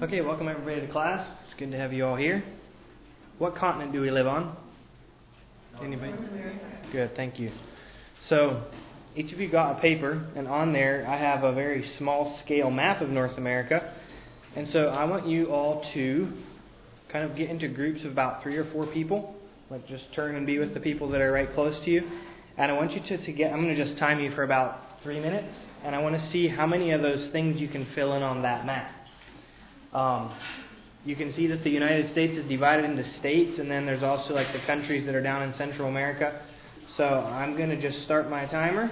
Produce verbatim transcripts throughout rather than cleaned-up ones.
Okay, welcome everybody to class. It's good to have you all here. What continent do we live on? Anybody? Good, thank you. So, each of you got a paper, and on there I have a very small scale map of North America. And so I want you all to kind of get into groups of about three or four people. Like just turn and be with the people that are right close to you. And I want you to, to get, I'm going to just time you for about three minutes. And I want to see how many of those things you can fill in on that map. Um, you can see that the United States is divided into states, and then there's also like the countries that are down in Central America. So I'm going to just start my timer,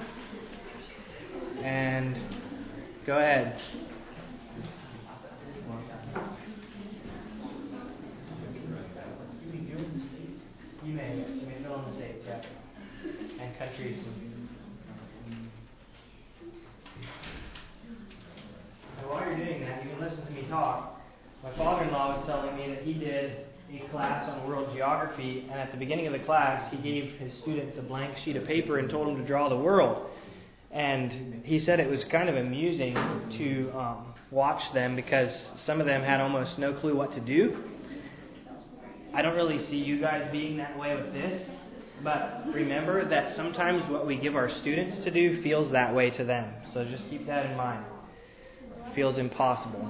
and go ahead. You may, you may fill in the states, yeah, and countries. And while you're doing that, you can listen to me talk. My father-in-law was telling me that he did a class on world geography, and at the beginning of the class, he gave his students a blank sheet of paper and told them to draw the world. And he said it was kind of amusing to um, watch them because some of them had almost no clue what to do. I don't really see you guys being that way with this, but remember that sometimes what we give our students to do feels that way to them. So just keep that in mind. It feels impossible.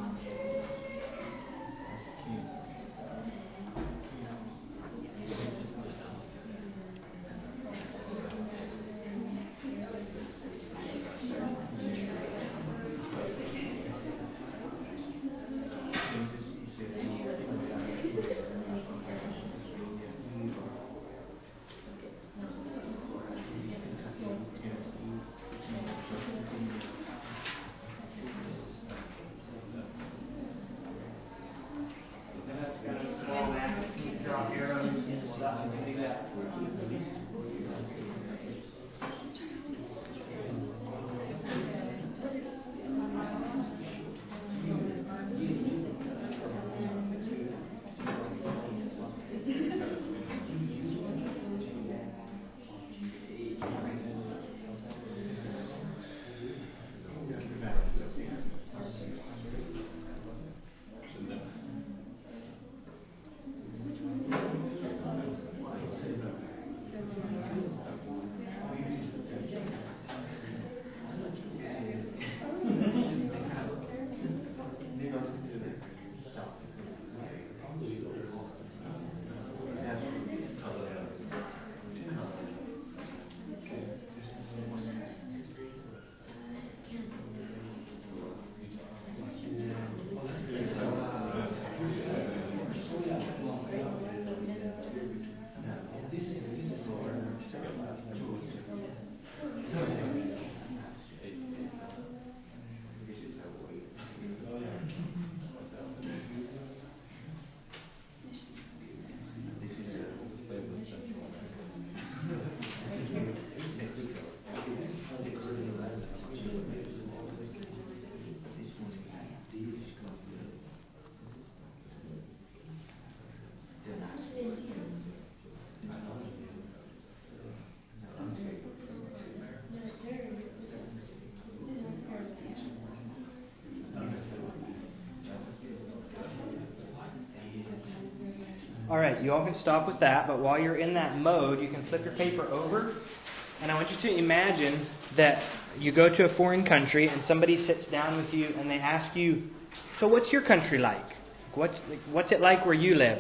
Alright, you all can stop with that, but while you're in that mode, you can flip your paper over, and I want you to imagine that you go to a foreign country and somebody sits down with you and they ask you, so what's your country like? What's, what's it like where you live?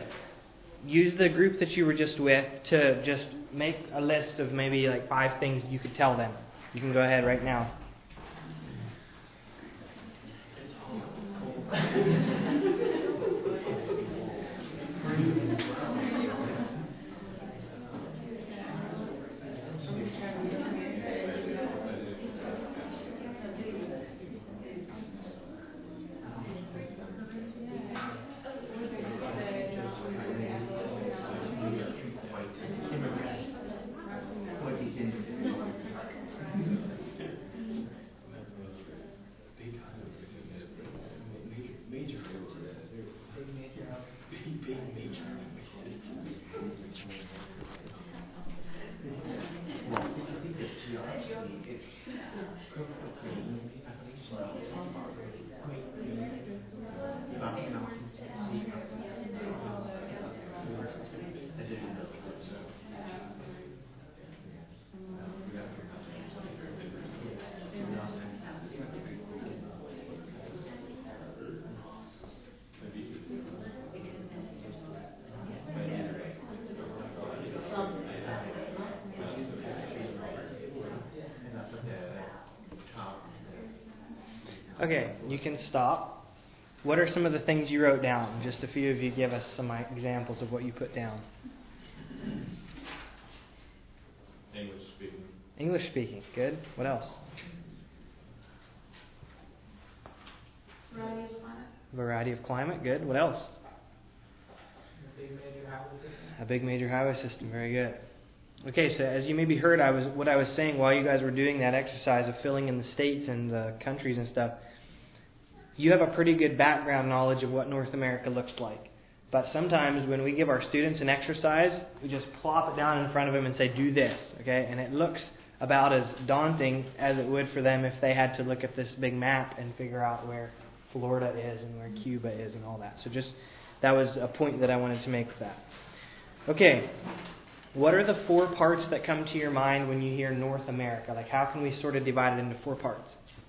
Use the group that you were just with to just make a list of maybe like five things you could tell them. You can go ahead right now. Okay, you can stop. What are some of the things you wrote down? Just a few of you give us some examples of what you put down. English speaking. English speaking, good. What else? Variety of climate. Variety of climate, good. What else? A big major highway system. A big major highway system, very good. Okay, so as you maybe heard, I was what I was saying while you guys were doing that exercise of filling in the states and the countries and stuff. You have a pretty good background knowledge of what North America looks like. But sometimes when we give our students an exercise, we just plop it down in front of them and say, do this, okay? And it looks about as daunting as it would for them if they had to look at this big map and figure out where Florida is and where Cuba is and all that. So just, that was a point that I wanted to make with that. Okay, what are the four parts that come to your mind when you hear North America? Like, how can we sort of divide it into four parts?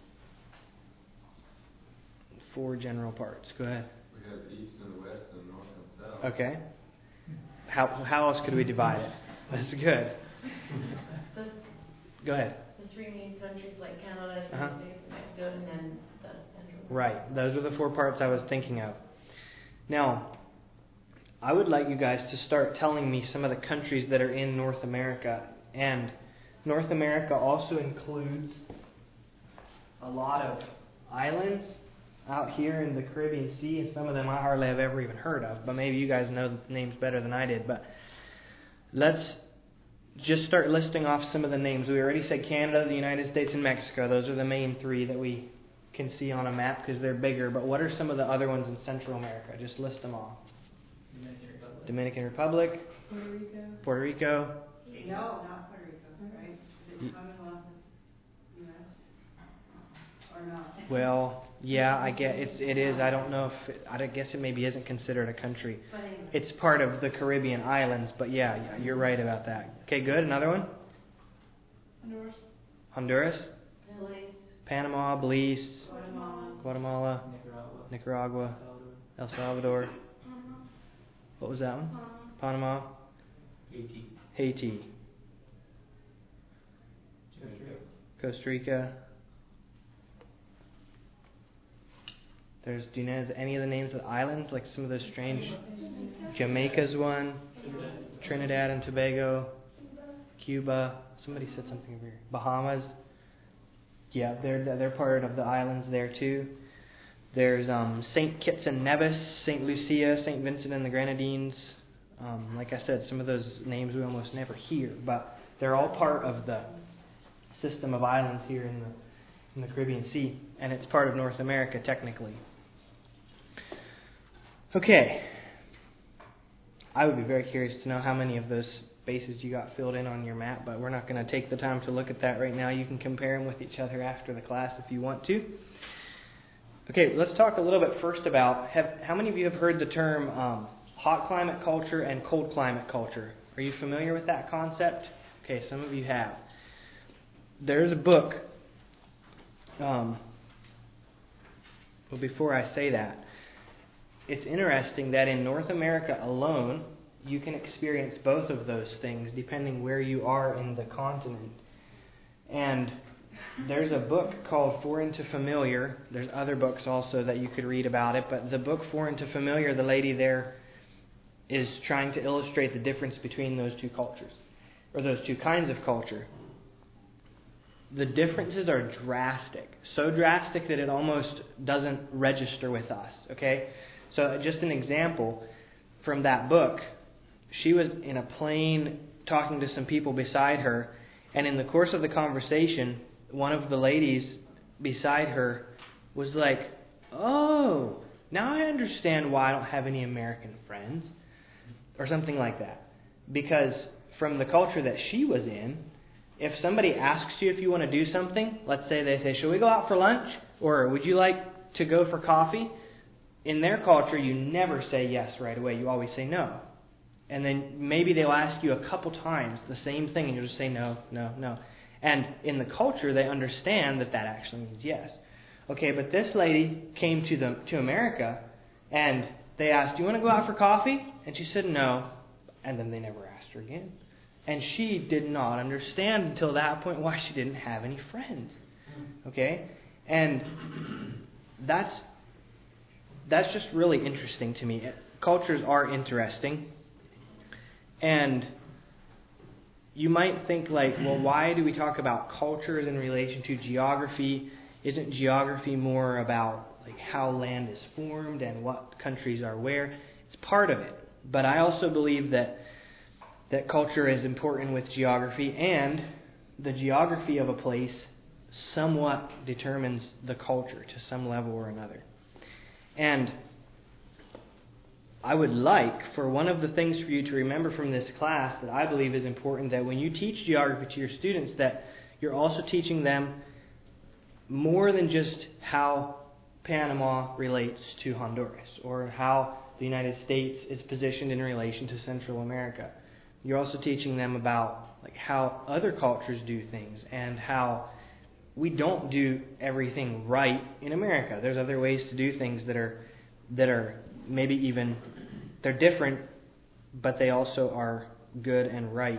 Four general parts. Go ahead. We have east and west and north and south. Okay. How how else could we divide it? That's good. The, Go ahead. the three main countries like Canada, United Uh-huh. States, Mexico, and then the central. Right. Those are the four parts I was thinking of. Now, I would like you guys to start telling me some of the countries that are in North America. And North America also includes a lot of islands out here in the Caribbean Sea, and some of them I hardly have ever even heard of, but maybe you guys know the names better than I did. But let's just start listing off some of the names. We already said Canada, the United States, and Mexico. Those are the main three that we can see on a map because they're bigger. But what are some of the other ones in Central America? Just list them all. Dominican Republic. Dominican Republic, Puerto Rico. Puerto Rico. No, not Puerto Rico, right? Is it Commonwealth of U S or not? Well, yeah, I get it's it is. I don't know if it, I guess it maybe isn't considered a country. But anyway. It's part of the Caribbean islands, but yeah, yeah, you're right about that. Okay, good. Another one. Honduras. Honduras, Belize. Panama, Belize, Guatemala. Guatemala, Nicaragua. Nicaragua, El El Salvador. Salvador. Panama. What was that one? Panama. Panama, Haiti. Haiti, Costa Rica. Costa Rica. There's, do you know any of the names of the islands? Like some of those strange. Jamaica's one. Trinidad and Tobago. Cuba. Somebody said something over here. Bahamas. Yeah, they're they're part of the islands there too. There's um, Saint Kitts and Nevis, Saint Lucia, Saint Vincent and the Grenadines. Um, like I said, some of those names we almost never hear, but they're all part of the system of islands here in the in the Caribbean Sea, and it's part of North America technically. Okay. I would be very curious to know how many of those spaces you got filled in on your map, but we're not going to take the time to look at that right now. You can compare them with each other after the class if you want to. Okay, let's talk a little bit first about, have, how many of you have heard the term um, hot climate culture and cold climate culture? Are you familiar with that concept? Okay, some of you have. There's a book, um, well, before I say that, it's interesting that in North America alone, you can experience both of those things depending where you are in the continent. And there's a book called Foreign to Familiar. There's other books also that you could read about it, but the book Foreign to Familiar, the lady there is trying to illustrate the difference between those two cultures, or those two kinds of culture. The differences are drastic, so drastic that it almost doesn't register with us, okay? So just an example from that book, she was in a plane talking to some people beside her, and in the course of the conversation, one of the ladies beside her was like, oh, now I understand why I don't have any American friends, or something like that. Because from the culture that she was in, if somebody asks you if you want to do something, let's say they say, shall we go out for lunch? Or would you like to go for coffee? In their culture, you never say yes right away. You always say no. And then maybe they'll ask you a couple times the same thing, and you'll just say no, no, no. And in the culture, they understand that that actually means yes. Okay, but this lady came to the to America, and they asked, do you want to go out for coffee? And she said no. And then they never asked her again. And she did not understand until that point why she didn't have any friends. Okay? And that's that's just really interesting to me. Cultures are interesting. And you might think like, well, why do we talk about cultures in relation to geography? Isn't geography more about like how land is formed and what countries are where? It's part of it. But I also believe that that culture is important with geography, and the geography of a place somewhat determines the culture to some level or another. And I would like for one of the things for you to remember from this class that I believe is important, that when you teach geography to your students, that you're also teaching them more than just how Panama relates to Honduras or how the United States is positioned in relation to Central America. You're also teaching them about like how other cultures do things and how we don't do everything right in America. There's other ways to do things that are that are maybe even they're different, but they also are good and right.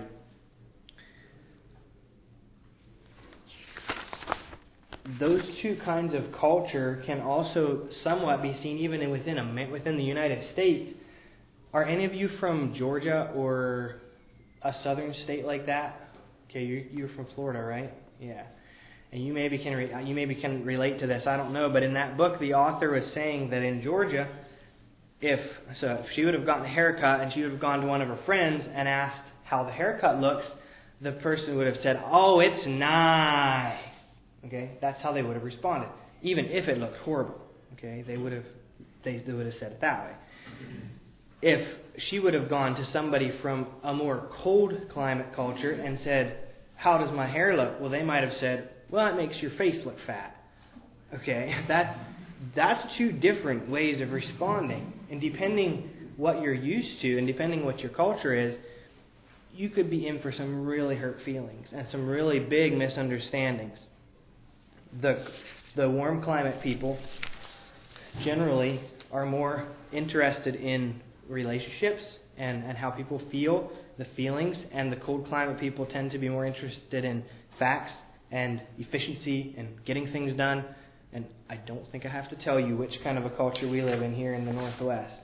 Those two kinds of culture can also somewhat be seen even within a, within the United States. Are any of you from Georgia or a southern state like that? Okay, you're, you're from Florida, right? Yeah. And you maybe can re, you maybe can relate to this. I don't know, but in that book, the author was saying that in Georgia, if so, if she would have gotten a haircut and she would have gone to one of her friends and asked how the haircut looks, the person would have said, "Oh, it's nice." Okay, that's how they would have responded, even if it looked horrible. Okay, they would have they, they would have said it that way. If she would have gone to somebody from a more cold climate culture and said, "How does my hair look?" Well, they might have said, "Well, it makes your face look fat." Okay, that's that's two different ways of responding, and depending what you're used to, and depending what your culture is, you could be in for some really hurt feelings and some really big misunderstandings. The the warm climate people generally are more interested in relationships and, and how people feel, the feelings, and the cold climate people tend to be more interested in facts and efficiency and getting things done. And I don't think I have to tell you which kind of a culture we live in here in the Northwest.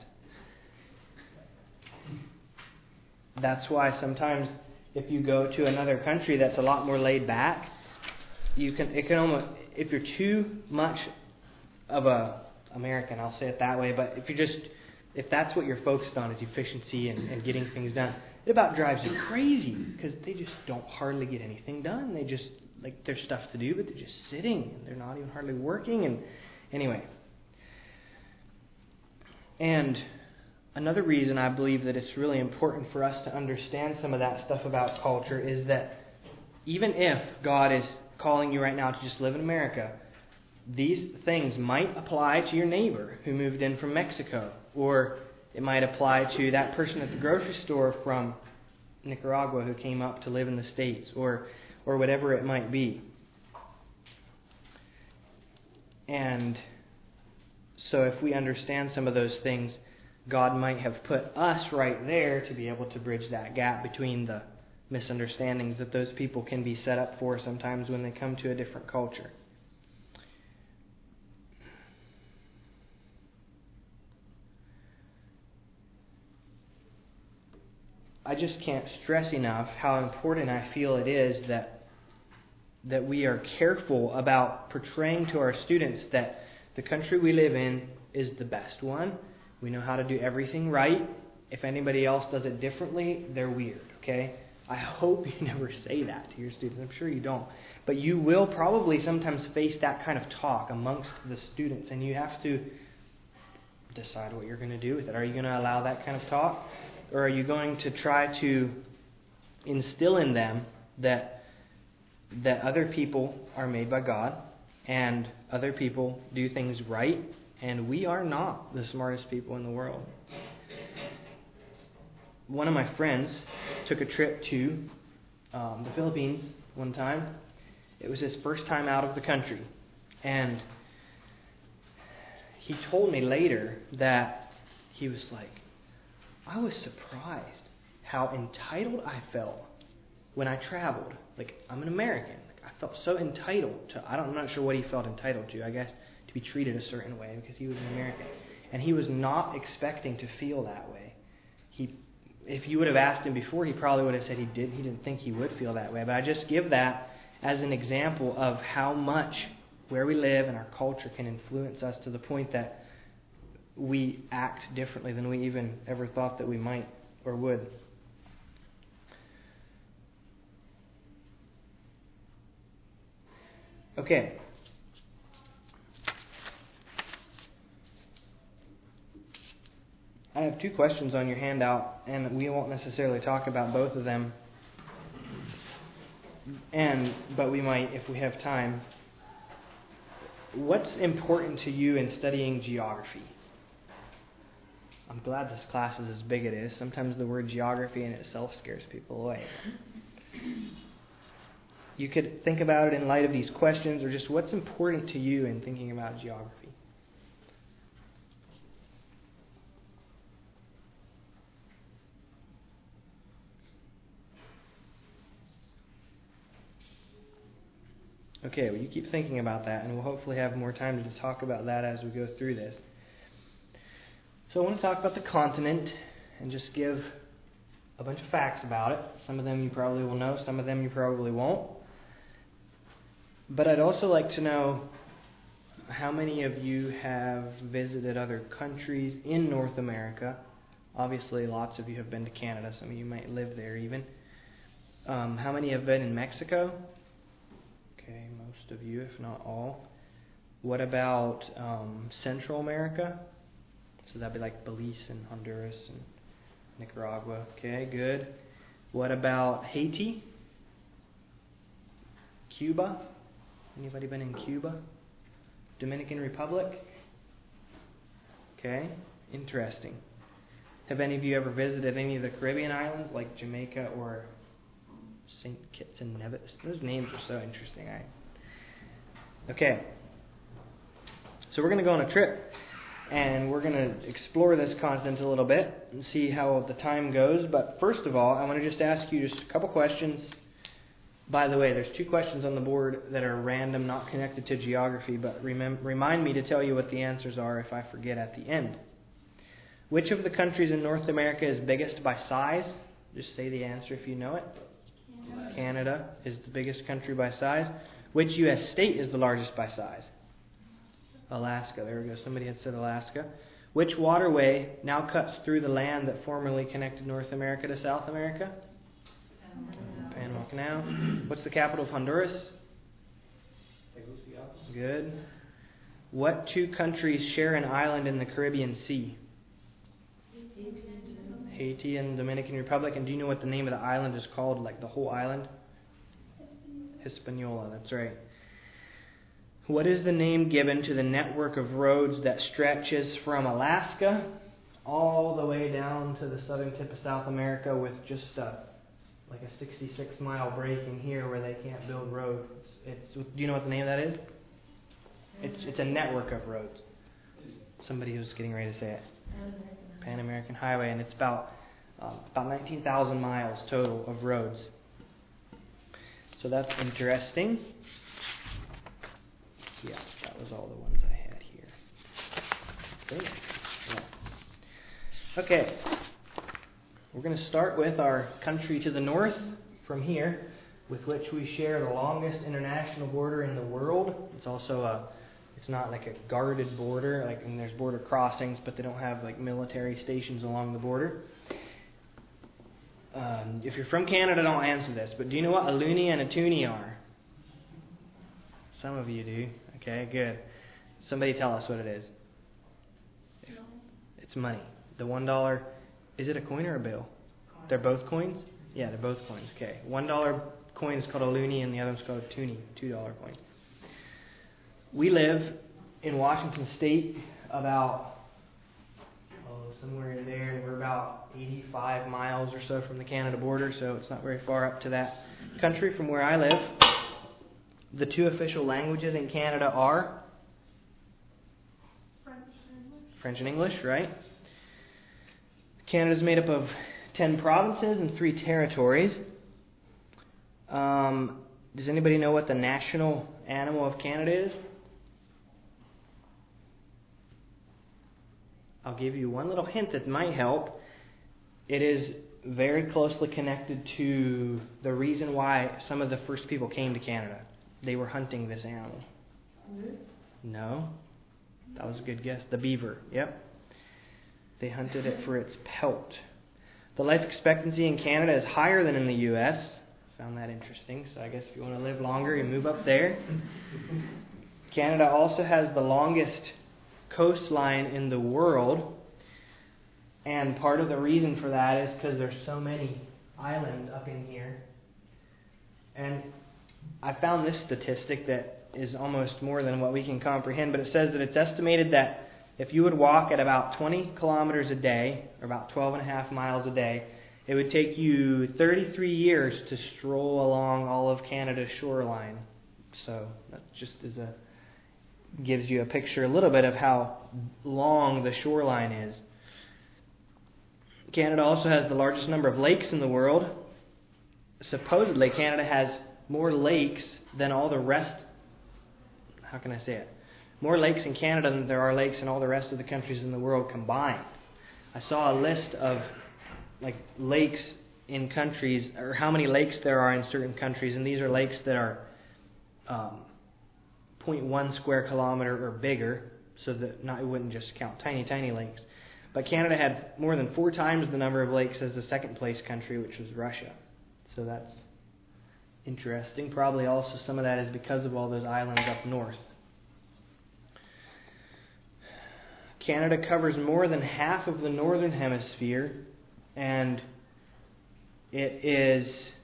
That's why sometimes if you go to another country that's a lot more laid back, you can it can almost if you're too much of a American, I'll say it that way, but if you just if that's what you're focused on is efficiency and, and getting things done, it about drives you crazy because they just don't hardly get anything done. They just like there's stuff to do, but they're just sitting and they're not even hardly working. And anyway, and another reason I believe that it's really important for us to understand some of that stuff about culture is that even if God is calling you right now to just live in America, these things might apply to your neighbor who moved in from Mexico, or it might apply to that person at the grocery store from Nicaragua who came up to live in the States, or or whatever it might be. And so if we understand some of those things, God might have put us right there to be able to bridge that gap between the misunderstandings that those people can be set up for sometimes when they come to a different culture. I just can't stress enough how important I feel it is that that we are careful about portraying to our students that the country we live in is the best one. We know how to do everything right. If anybody else does it differently, they're weird, okay? I hope you never say that to your students. I'm sure you don't. But you will probably sometimes face that kind of talk amongst the students, and you have to decide what you're going to do with it. Are you going to allow that kind of talk? Or are you going to try to instill in them that that other people are made by God and other people do things right, and we are not the smartest people in the world? One of my friends took a trip to um, the Philippines one time. It was his first time out of the country, and he told me later that he was like, I was surprised how entitled I felt when I traveled. Like, I'm an American. Like, I felt so entitled to, I don't, I'm not sure what he felt entitled to. I guess to be treated a certain way because he was an American. And he was not expecting to feel that way. He, if you would have asked him before, he probably would have said he did. He didn't think he would feel that way. But I just give that as an example of how much where we live and our culture can influence us to the point that we act differently than we even ever thought that we might or would. Okay. I have two questions on your handout, and we won't necessarily talk about both of them. And but we might if we have time. What's important to you in studying geography? I'm glad this class is as big as it is. Sometimes the word geography in itself scares people away. You could think about it in light of these questions, or just what's important to you in thinking about geography. Okay, well, you keep thinking about that, and we'll hopefully have more time to talk about that as we go through this. So I want to talk about the continent and just give a bunch of facts about it. Some of them you probably will know, some of them you probably won't. But I'd also like to know how many of you have visited other countries in North America. Obviously, lots of you have been to Canada. Some of you might live there even. Um, how many have been in Mexico? Okay, most of you, if not all. What about um, Central America? So that'd be like Belize and Honduras and Nicaragua. Okay, good. What about Haiti? Cuba? Anybody been in Cuba? Dominican Republic? Okay, interesting. Have any of you ever visited any of the Caribbean islands like Jamaica or Saint Kitts and Nevis? Those names are so interesting. I Okay. So we're going to go on a trip, and we're going to explore this continent a little bit and see how the time goes. But first of all, I want to just ask you just a couple questions. By the way, there's two questions on the board that are random, not connected to geography, but remem- remind me to tell you what the answers are if I forget at the end. Which of the countries in North America is biggest by size? Just say the answer if you know it. Canada. Canada is the biggest country by size. Which U S state is the largest by size? Alaska. There we go. Somebody had said Alaska. Which waterway now cuts through the land that formerly connected North America to South America? Panama, Panama Canal. What's the capital of Honduras? Tegucigalpa. Good. What two countries share an island in the Caribbean Sea? Haiti and Dominican Republic. And do you know what the name of the island is called, like the whole island? Hispaniola, that's right. What is the name given to the network of roads that stretches from Alaska all the way down to the southern tip of South America with just a, like a sixty-six mile break in here where they can't build roads? It's, it's, do you know what the name of that is? It's, it's a network of roads. Somebody was getting ready to say it. Pan American Highway, and it's about uh, about nineteen thousand miles total of roads. So that's interesting. Yeah, that was all the ones I had here. Great. Yeah. Okay. We're going to start with our country to the north from here, with which we share the longest international border in the world. It's also a It's not like a guarded border, like and there's border crossings, but they don't have like military stations along the border. Um, if you're from Canada, don't answer this, but do you know what a loonie and a toonie are? Some of you do. Okay, good. Somebody tell us what it is. No. It's money. The one dollar, is it a coin or a bill? Coin. They're both coins? Yeah, they're both coins. Okay, one dollar coin is called a loonie, and the other is called a toonie, two dollar coin. We live in Washington State, about oh, somewhere in there. We're about eighty-five miles or so from the Canada border, so it's not very far up to that country from where I live. The two official languages in Canada are French and English. French and English, right? Canada is made up of ten provinces and three territories. Um, does anybody know what the national animal of Canada is? I'll give you one little hint that might help. It is very closely connected to the reason why some of the first people came to Canada. They were hunting this animal. No. That was a good guess. The beaver. Yep. They hunted it for its pelt. The life expectancy in Canada is higher than in the U S Found that interesting. So I guess if you want to live longer, you move up there. Canada also has the longest coastline in the world. And part of the reason for that is because there's so many islands up in here. And I found this statistic that is almost more than what we can comprehend, but it says that it's estimated that if you would walk at about twenty kilometers a day, or about twelve and a half miles a day, it would take you thirty-three years to stroll along all of Canada's shoreline. So that just is a gives you a picture a little bit of how long the shoreline is. Canada also has the largest number of lakes in the world. Supposedly, Canada has more lakes than all the rest. How can I say it? More lakes in Canada than there are lakes in all the rest of the countries in the world combined. I saw a list of like lakes in countries, or how many lakes there are in certain countries, and these are lakes that are um, zero point one square kilometer or bigger, so that not it wouldn't just count tiny, tiny lakes. But Canada had more than four times the number of lakes as the second place country, which was Russia. So that's interesting. Probably also some of that is because of all those islands up north. Canada covers more than half of the northern hemisphere, and it is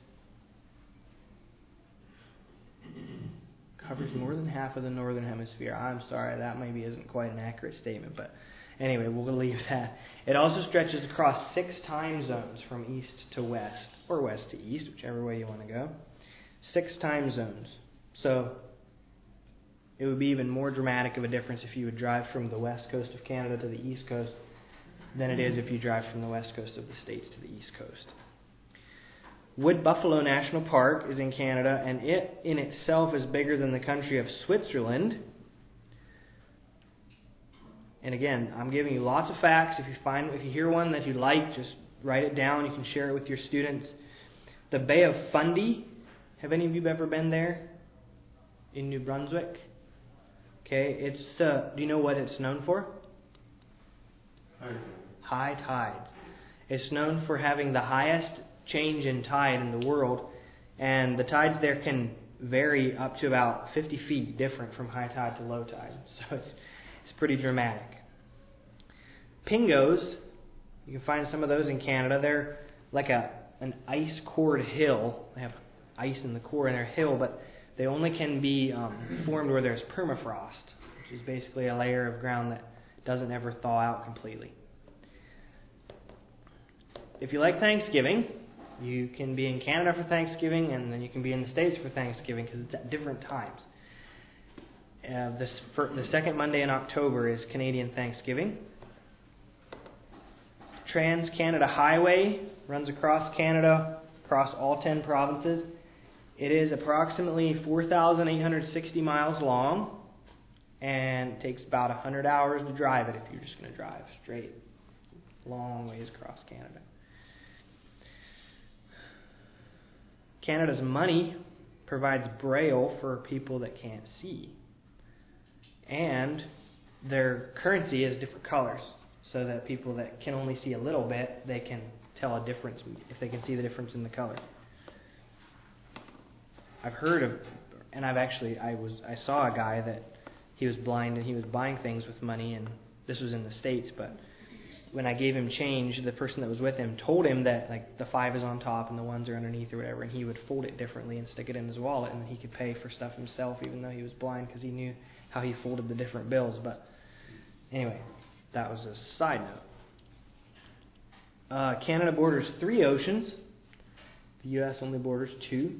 covers more than half of the northern hemisphere. I'm sorry, that maybe isn't quite an accurate statement, but anyway, we'll leave that. It also stretches across six time zones from east to west, or west to east, whichever way you want to go. Six time zones. So it would be even more dramatic of a difference if you would drive from the west coast of Canada to the east coast than it is if you drive from the west coast of the States to the east coast. Wood Buffalo National Park is in Canada, and it in itself is bigger than the country of Switzerland. And again, I'm giving you lots of facts. If you find, if you hear one that you like, just write it down. You can share it with your students. The Bay of Fundy. Have any of you ever been there? In New Brunswick? Okay, it's. Uh, do you know what it's known for? High tides. It's known for having the highest change in tide in the world, and the tides there can vary up to about fifty feet different from high tide to low tide. So it's it's pretty dramatic. Pingos, you can find some of those in Canada. They're like a an ice cored hill. They have ice in the core in their hill, but they only can be um, formed where there's permafrost, which is basically a layer of ground that doesn't ever thaw out completely. If you like Thanksgiving, you can be in Canada for Thanksgiving, and then you can be in the States for Thanksgiving because it's at different times. Uh, this, for, the second Monday in October is Canadian Thanksgiving. Trans-Canada Highway runs across Canada, across all ten provinces. It is approximately four thousand eight hundred sixty miles long, and it takes about one hundred hours to drive it if you're just going to drive straight, long ways across Canada. Canada's money provides Braille for people that can't see. And their currency is different colors, so that people that can only see a little bit, they can tell a difference if they can see the difference in the color. I've heard of, and I've actually, I was, I saw a guy that he was blind and he was buying things with money, and this was in the States, but when I gave him change, the person that was with him told him that like the five is on top and the ones are underneath or whatever, and he would fold it differently and stick it in his wallet, and then he could pay for stuff himself even though he was blind because he knew how he folded the different bills. But anyway, that was a side note. Uh, Canada borders three oceans. The U S only borders two.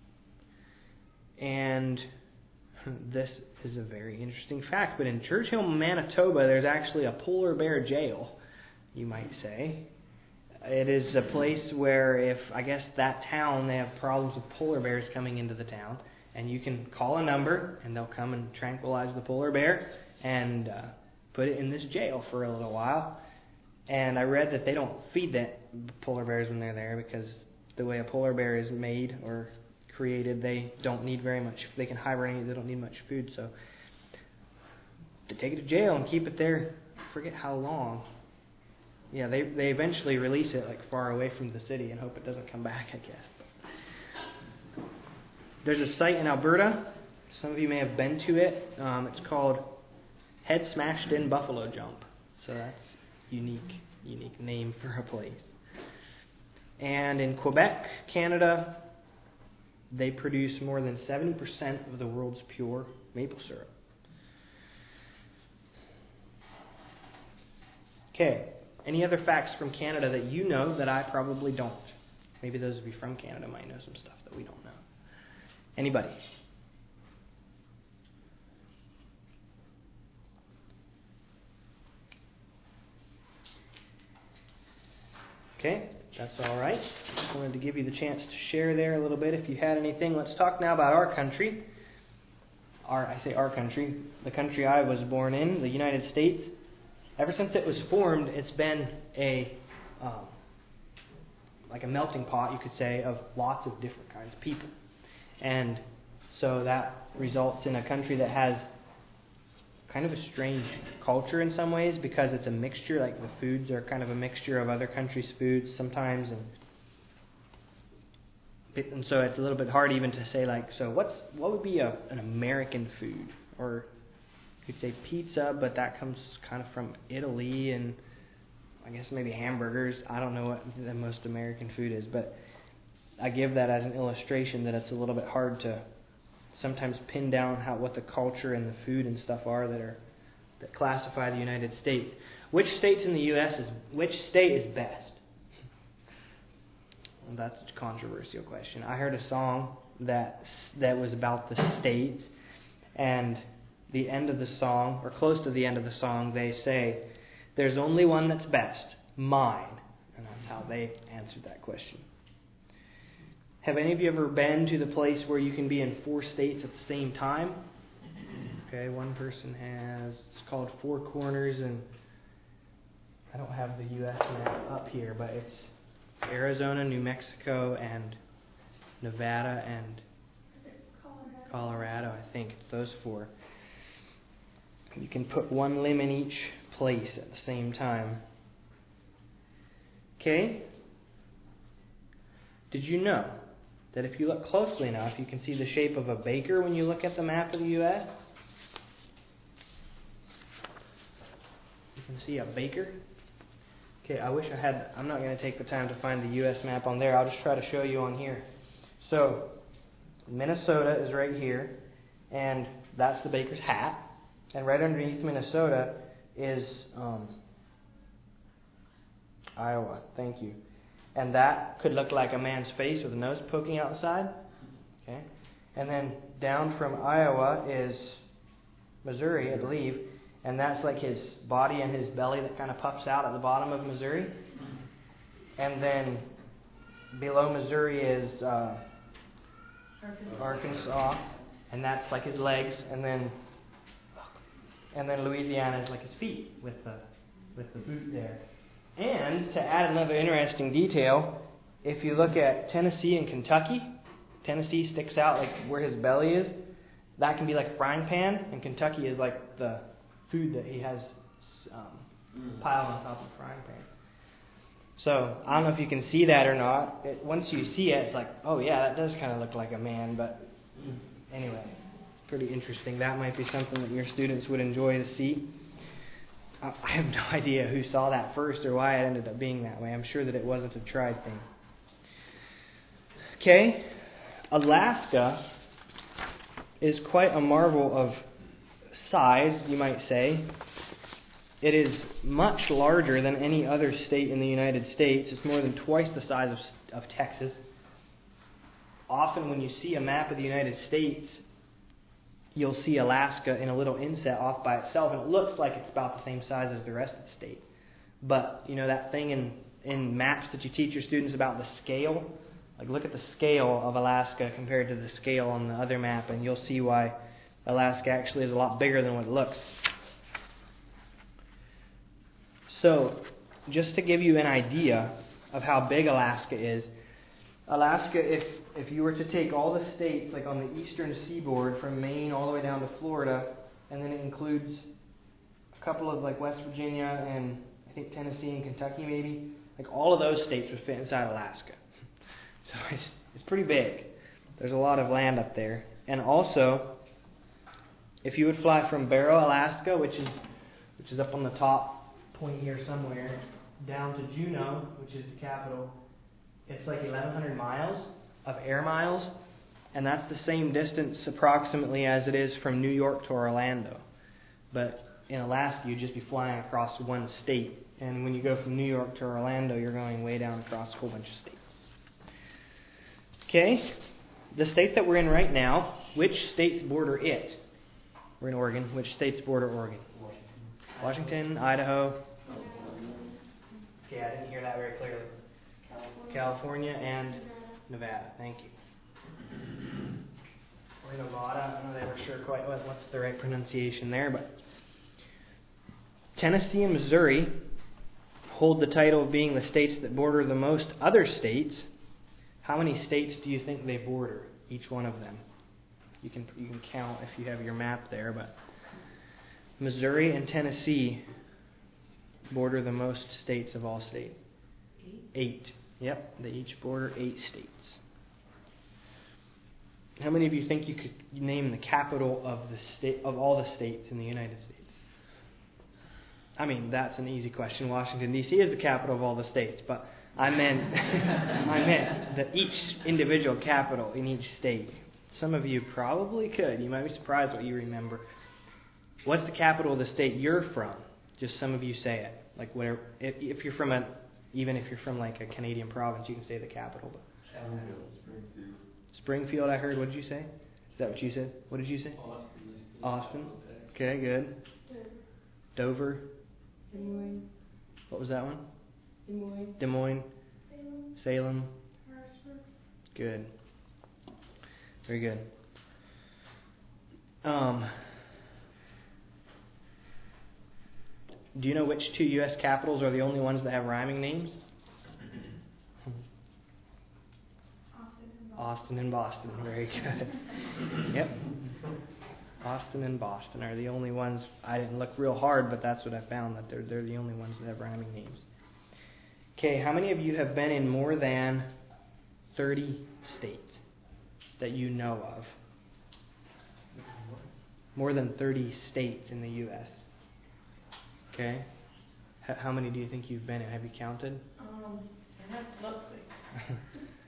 And this is a very interesting fact, but in Churchill, Manitoba, there's actually a polar bear jail, you might say. It is a place where if, I guess, that town, they have problems with polar bears coming into the town, and you can call a number, and they'll come and tranquilize the polar bear, and uh, put it in this jail for a little while. And I read that they don't feed that polar bears when they're there because the way a polar bear is made or created, they don't need very much. They can hibernate. They don't need much food. So to take it to jail and keep it there, I forget how long. Yeah, they they eventually release it like far away from the city and hope it doesn't come back, I guess. There's a site in Alberta. Some of you may have been to it. Um, it's called Head Smashed In Buffalo Jump. So that's unique, unique name for a place. And in Quebec, Canada, they produce more than seventy percent of the world's pure maple syrup. Okay, any other facts from Canada that you know that I probably don't? Maybe those of you from Canada might know some stuff that we don't know. Anybody? Okay, that's all right. Just wanted to give you the chance to share there a little bit if you had anything. Let's talk now about our country. Our, I say our country, the country I was born in, the United States. Ever since it was formed, it's been a um, like a melting pot, you could say, of lots of different kinds of people. And so that results in a country that has kind of a strange culture in some ways because it's a mixture, like the foods are kind of a mixture of other countries' foods sometimes, and and so it's a little bit hard even to say like, so what's what would be a, an American food? Or you could say pizza, but that comes kind of from Italy, and I guess maybe hamburgers. I don't know what the most American food is, but I give that as an illustration that it's a little bit hard to sometimes pin down how what the culture and the food and stuff are that are that classify the United States. Which states in the U S is which state is best? Well, that's a controversial question. I heard a song that that was about the states, and the end of the song, or close to the end of the song, they say, "There's only one that's best, mine," and that's how they answered that question. Have any of you ever been to the place where you can be in four states at the same time? Okay, one person has, it's called Four Corners, and I don't have the U S map up here, but it's Arizona, New Mexico, and Nevada, and Colorado. Colorado, I think. It's those four. You can put one limb in each place at the same time. Okay? Did you know that if you look closely enough, you can see the shape of a baker when you look at the map of the U S? You can see a baker. Okay, I wish I had, I'm not going to take the time to find the U S map on there. I'll just try to show you on here. So, Minnesota is right here, and that's the baker's hat. And right underneath Minnesota is um, Iowa. Thank you. And that could look like a man's face with a nose poking out the side. Okay. And then down from Iowa is Missouri, I believe. And that's like his body and his belly that kind of puffs out at the bottom of Missouri. And then below Missouri is uh, Arkansas. Arkansas. And that's like his legs. And then and then Louisiana is like his feet with the with the boot there. And to add another interesting detail, if you look at Tennessee and Kentucky, Tennessee sticks out like where his belly is. That can be like a frying pan, and Kentucky is like the food that he has um, piled on top of the frying pan. So I don't know if you can see that or not. It, once you see it, it's like, oh yeah, that does kind of look like a man. But anyway, it's pretty interesting. That might be something that your students would enjoy to see. I have no idea who saw that first or why it ended up being that way. I'm sure that it wasn't a tried thing. Okay, Alaska is quite a marvel of size, you might say. It is much larger than any other state in the United States. It's more than twice the size of, of Texas. Often when you see a map of the United States, you'll see Alaska in a little inset off by itself, and it looks like it's about the same size as the rest of the state. But, you know, that thing in, in maps that you teach your students about the scale, like look at the scale of Alaska compared to the scale on the other map, and you'll see why Alaska actually is a lot bigger than what it looks. So, just to give you an idea of how big Alaska is, Alaska, if if you were to take all the states, like on the eastern seaboard, from Maine all the way down to Florida, and then it includes a couple of like West Virginia and I think Tennessee and Kentucky maybe, like all of those states would fit inside Alaska. So it's it's pretty big. There's a lot of land up there. And also, if you would fly from Barrow, Alaska, which is which is up on the top point here somewhere, down to Juneau, which is the capital, it's like eleven hundred miles of air miles, and that's the same distance approximately as it is from New York to Orlando. But in Alaska, you'd just be flying across one state, and when you go from New York to Orlando, you're going way down across a whole bunch of states. Okay, the state that we're in right now, which states border it? We're in Oregon. Which states border Oregon? Washington, Idaho. Okay, I didn't hear that very clearly. California and Nevada. Thank you. Or Nevada. I'm not ever sure quite what, what's the right pronunciation there, but Tennessee and Missouri hold the title of being the states that border the most other states. How many states do you think they border? Each one of them. You can you can count if you have your map there, but Missouri and Tennessee border the most states of all states. Eight. Eight. Yep, they each border eight states. How many of you think you could name the capital of the state of all the states in the United States? I mean, that's an easy question. Washington, D C is the capital of all the states, but I meant I meant that each individual capital in each state. Some of you probably could. You might be surprised what you remember. What's the capital of the state you're from? Just some of you say it. Like whatever. If, if you're from a, even if you're from like a Canadian province, you can say the capital. But Springfield. Springfield, I heard. What did you say? Is that what you said? What did you say? Austin. Austin. Okay, good. Dover. Des Moines. What was that one? Des Moines. Des Moines. Salem, Salem. Harrisburg. Good. Very good. Um, do you know which two U S capitals are the only ones that have rhyming names? Austin and Boston. Austin and Boston. Very good. Yep. Austin and Boston are the only ones. I didn't look real hard, but that's what I found, that they're they're the only ones that have rhyming names. Okay, how many of you have been in more than thirty states that you know of? More than thirty states in the U S Okay. H- how many do you think you've been in? Have you counted? Um, I have to look quick.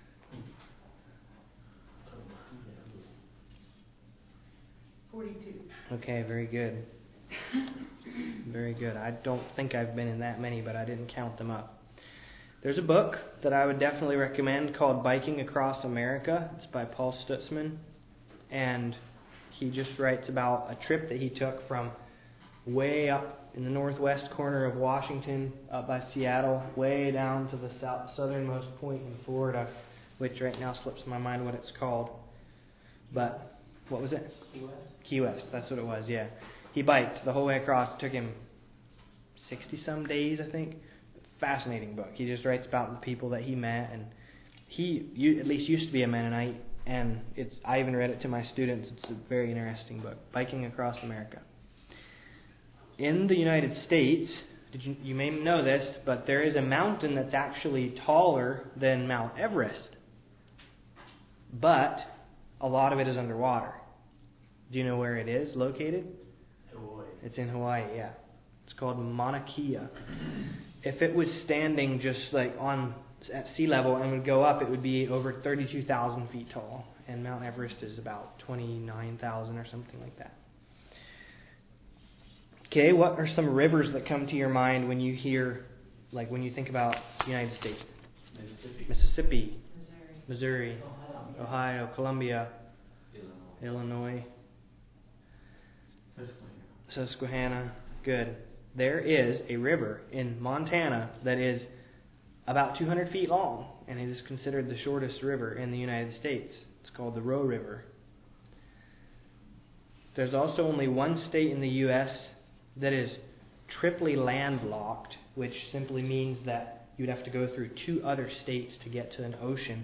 Forty-two. Okay, very good. Very good. I don't think I've been in that many, but I didn't count them up. There's a book that I would definitely recommend called Biking Across America. It's by Paul Stutzman. And he just writes about a trip that he took from way up in the northwest corner of Washington, up by Seattle, way down to the south, southernmost point in Florida, which right now slips my mind what it's called. But, what was it? Key West. Key West, that's what it was, yeah. He biked the whole way across. It took him sixty-some days, I think. Fascinating book. He just writes about the people that he met, and he you, at least used to be a Mennonite, and it's I even read it to my students. It's a very interesting book, Biking Across America. In the United States, did you, you may know this, but there is a mountain that's actually taller than Mount Everest, but a lot of it is underwater. Do you know where it is located? Hawaii. It's in Hawaii, yeah. It's called Mauna Kea. If it was standing just like on at sea level and would go up, it would be over thirty-two thousand feet tall. And Mount Everest is about twenty-nine thousand or something like that. Okay, what are some rivers that come to your mind when you hear, like when you think about the United States? Mississippi. Mississippi, Missouri. Missouri, Ohio. Ohio, Columbia, Illinois. Illinois, Susquehanna. Susquehanna. Good. There is a river in Montana that is about two hundred feet long, and it is considered the shortest river in the United States. It's called the Roe River. There's also only one state in the U S that is triply landlocked, which simply means that you'd have to go through two other states to get to an ocean.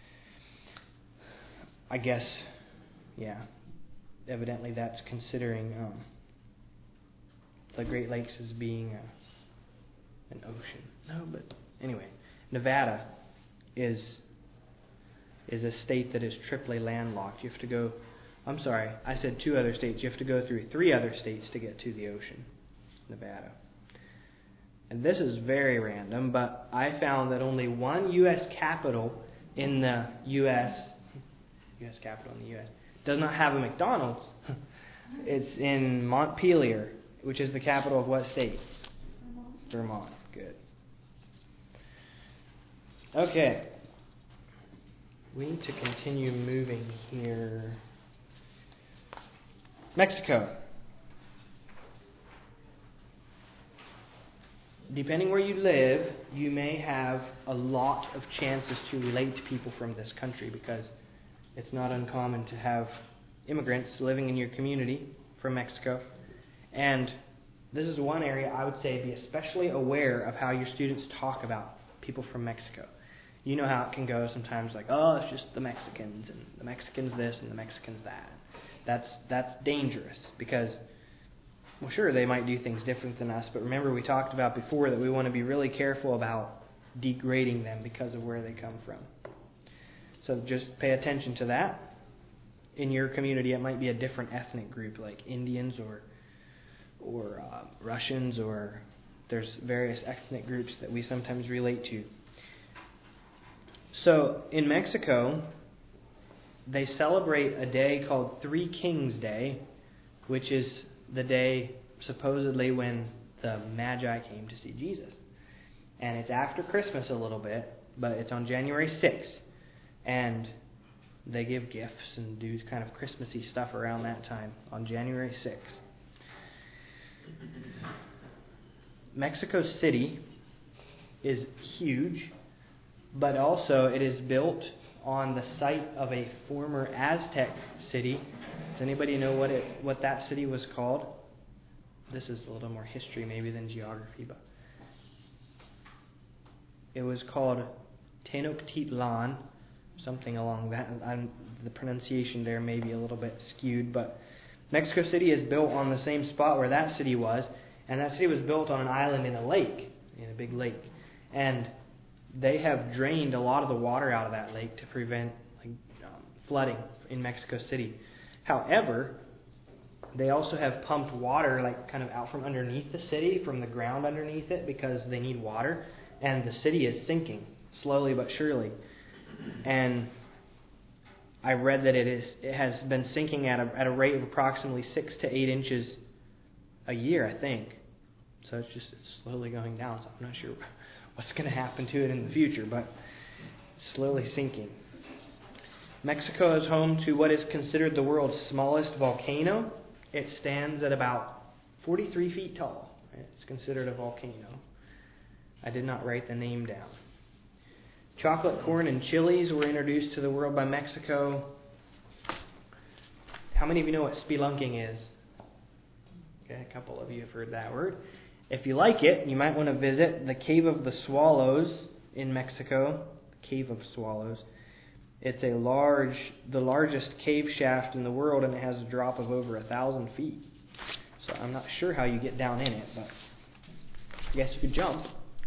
I guess, yeah, evidently that's considering um, the Great Lakes as being a, an ocean. No, but anyway, Nevada is is a state that is triply landlocked. You have to go, I'm sorry, I said two other states. You have to go through three other states to get to the ocean, Nevada. And this is very random, but I found that only one U S capital in the U S, U S capital in the U S, does not have a McDonald's. It's in Montpelier, which is the capital of what state? Vermont. Vermont. Good. Okay. We need to continue moving here. Mexico. Depending where you live, you may have a lot of chances to relate to people from this country, because it's not uncommon to have immigrants living in your community from Mexico. And this is one area I would say be especially aware of how your students talk about people from Mexico. You know how it can go sometimes, like, oh, it's just the Mexicans, and the Mexicans this, and the Mexicans that. That's that's dangerous, because, well, sure, they might do things different than us, but remember we talked about before that we want to be really careful about degrading them because of where they come from. So just pay attention to that. In your community, it might be a different ethnic group, like Indians or or uh, Russians, or there's various ethnic groups that we sometimes relate to. So in Mexico, they celebrate a day called Three Kings Day, which is the day supposedly when the Magi came to see Jesus. And it's after Christmas a little bit, but it's on January sixth. And they give gifts and do kind of Christmassy stuff around that time on January sixth. Mexico City is huge, but also it is built on the site of a former Aztec city. Does anybody know what it what that city was called? This is a little more history maybe than geography, but it was called Tenochtitlan, something along that. I'm, the pronunciation there may be a little bit skewed, but Mexico City is built on the same spot where that city was, and that city was built on an island in a lake, in a big lake. And they have drained a lot of the water out of that lake to prevent like um, flooding in Mexico City. However, they also have pumped water like kind of out from underneath the city, from the ground underneath it, because they need water, and the city is sinking slowly but surely. And I read that it is it has been sinking at a at a rate of approximately six to eight inches a year, I think. So it's just it's slowly going down. So I'm not sure what's going to happen to it in the future, but it's slowly sinking. Mexico is home to what is considered the world's smallest volcano. It stands at about forty-three feet tall. It's considered a volcano. I did not write the name down. Chocolate, corn, and chilies were introduced to the world by Mexico. How many of you know what spelunking is? Okay, a couple of you have heard that word. If you like it, you might want to visit the Cave of the Swallows in Mexico. Cave of Swallows. It's a large, the largest cave shaft in the world, and it has a drop of over a thousand feet. So I'm not sure how you get down in it, but I guess you could jump.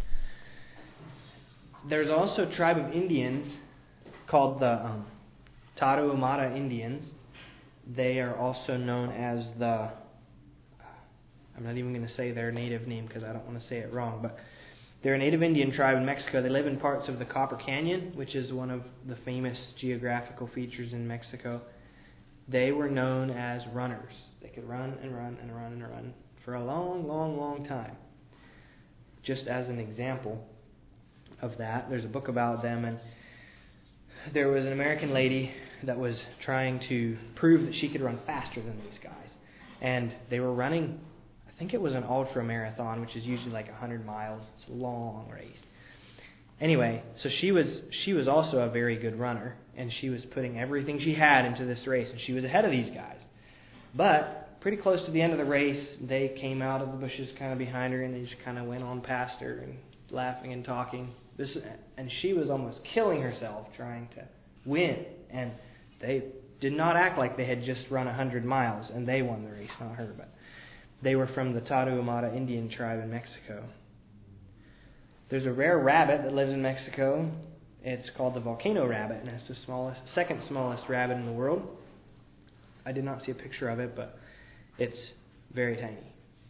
There's also a tribe of Indians called the um, Tarahumara Indians. They are also known as the, I'm not even going to say their native name because I don't want to say it wrong, but they're a native Indian tribe in Mexico. They live in parts of the Copper Canyon, which is one of the famous geographical features in Mexico. They were known as runners. They could run and run and run and run for a long, long, long time. Just as an example of that, there's a book about them, and there was an American lady that was trying to prove that she could run faster than these guys. And they were running, I think it was an ultra marathon, which is usually like one hundred miles. It's a long race. Anyway, so she was she was also a very good runner, and she was putting everything she had into this race, and she was ahead of these guys. But pretty close to the end of the race, they came out of the bushes kind of behind her, and they just kind of went on past her and laughing and talking. This, and she was almost killing herself trying to win. And they did not act like they had just run one hundred miles, and they won the race, not her. But they were from the Tarahumara Indian tribe in Mexico. There's a rare rabbit that lives in Mexico. It's called the volcano rabbit, and it's the smallest, second smallest rabbit in the world. I did not see a picture of it, but it's very tiny.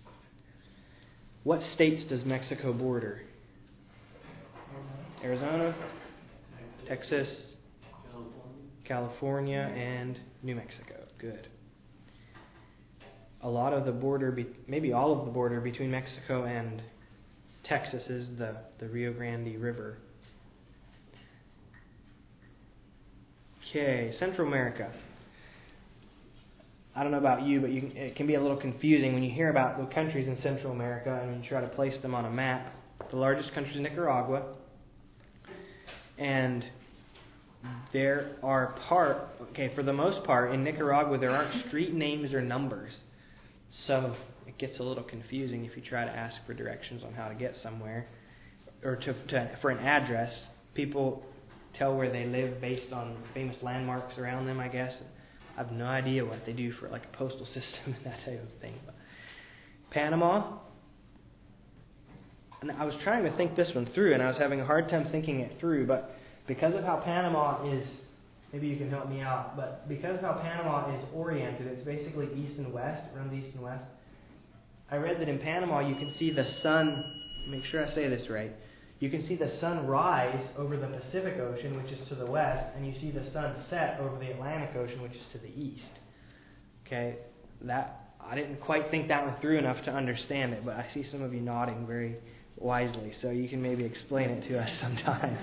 What states does Mexico border? Arizona, Texas, California, and New Mexico. Good. A lot of the border, be- maybe all of the border between Mexico and Texas is the, the Rio Grande River. Okay, Central America. I don't know about you, but you can, it can be a little confusing when you hear about the countries in Central America and when you try to place them on a map. The largest country is Nicaragua. And there are part, okay, for the most part, in Nicaragua, there aren't street names or numbers. So it gets a little confusing if you try to ask for directions on how to get somewhere. Or to, to for an address. People tell where they live based on famous landmarks around them, I guess. I have no idea what they do for like a postal system and that type of thing. But Panama. And I was trying to think this one through, and I was having a hard time thinking it through, but because of how Panama is, maybe you can help me out, but because of how Panama is oriented, it's basically east and west, it runs east and west. I read that in Panama you can see the sun, make sure I say this right, you can see the sun rise over the Pacific Ocean, which is to the west, and you see the sun set over the Atlantic Ocean, which is to the east. Okay, that I didn't quite think that one through enough to understand it, but I see some of you nodding very wisely, so you can maybe explain it to us sometime.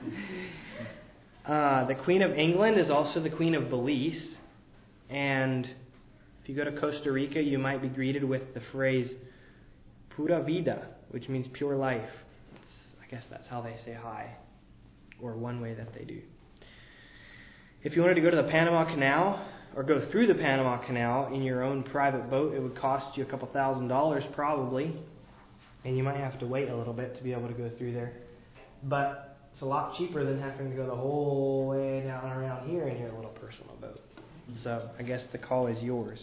uh, the Queen of England is also the Queen of Belize, and if you go to Costa Rica, you might be greeted with the phrase "pura vida," which means pure life. I guess that's how they say hi, or one way that they do. If you wanted to go to the Panama Canal, or go through the Panama Canal in your own private boat, it would cost you a couple thousand dollars probably, and you might have to wait a little bit to be able to go through there. But it's a lot cheaper than having to go the whole way down around here in your little personal boat. So I guess the call is yours.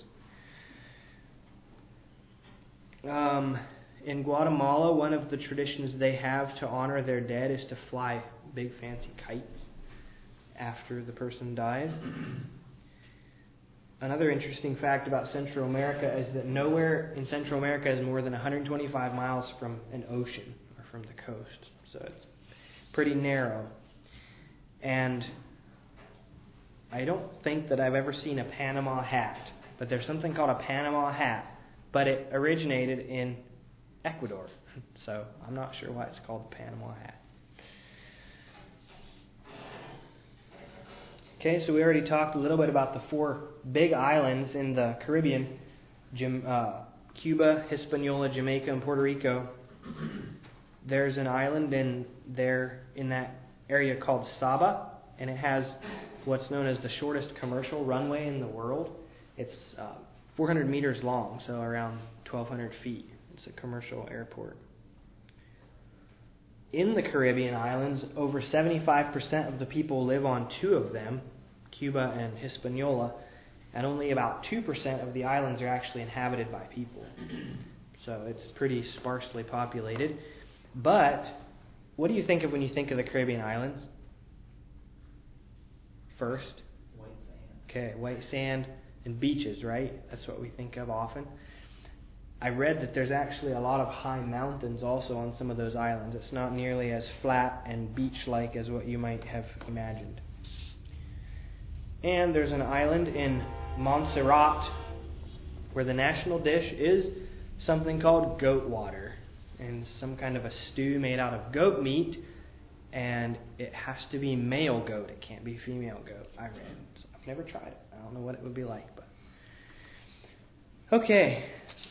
Um... In Guatemala, one of the traditions they have to honor their dead is to fly big fancy kites after the person dies. Another interesting fact about Central America is that nowhere in Central America is more than one hundred twenty-five miles from an ocean or from the coast. So it's pretty narrow. And I don't think that I've ever seen a Panama hat, but there's something called a Panama hat, but it originated in Ecuador, so I'm not sure why it's called the Panama hat. Okay, so we already talked a little bit about the four big islands in the Caribbean, Jam- uh, Cuba, Hispaniola, Jamaica, and Puerto Rico. There's an island in there in that area called Saba, and it has what's known as the shortest commercial runway in the world. It's uh, four hundred meters long, so around twelve hundred feet. It's a commercial airport. In the Caribbean islands, over seventy-five percent of the people live on two of them, Cuba and Hispaniola, and only about two percent of the islands are actually inhabited by people. So it's pretty sparsely populated. But what do you think of when you think of the Caribbean islands? First? White sand. Okay, white sand and beaches, right? That's what we think of often. I read that there's actually a lot of high mountains also on some of those islands. It's not nearly as flat and beach-like as what you might have imagined. And there's an island in Montserrat where the national dish is something called goat water, and some kind of a stew made out of goat meat, and it has to be male goat. It can't be female goat, I read. So I've never tried it. I don't know what it would be like. But okay.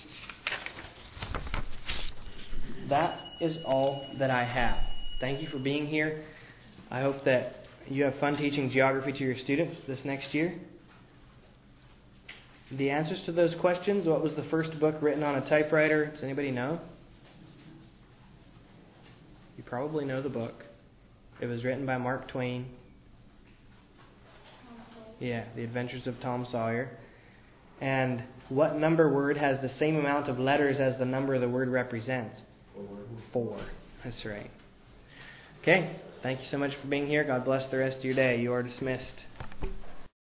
That is all that I have. Thank you for being here. I hope that you have fun teaching geography to your students this next year. the answers to those questions. What was the first book written on a typewriter? Does anybody know? You probably know the book. It was written by Mark Twain. Yeah, The Adventures of Tom Sawyer. And what number word has the same amount of letters as the number the word represents? Four. Four. That's right. Okay. Thank you so much for being here. God bless the rest of your day. You are dismissed.